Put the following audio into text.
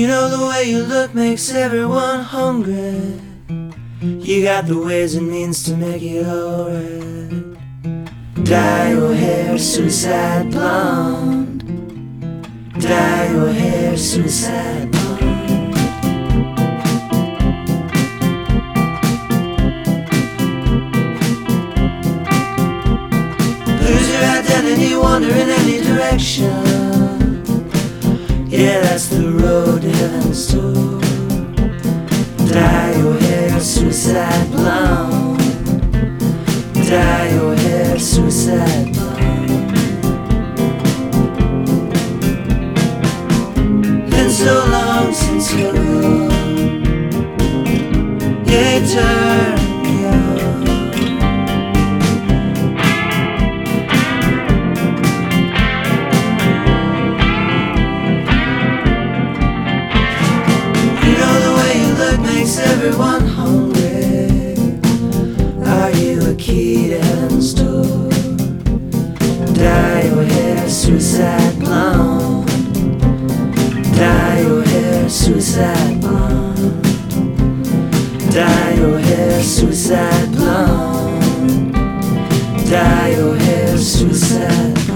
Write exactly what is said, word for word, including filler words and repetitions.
know the way you look makes everyone hungry. You got the ways and means to make it alright. Dye your hair suicide blonde. Dye your hair suicide blonde. Lose your identity, wander in any direction. Yeah, that's the road to heaven's door. Dye your hair suicide blonde. Dye your hair suicide blonde. Been so long since you're gone. Yeah, turn me on. Makes everyone hungry. Are you a key to heaven's door? Dye your hair suicide blonde. Dye your hair suicide blonde. Dye your hair suicide blonde. Dye your hair suicide blonde.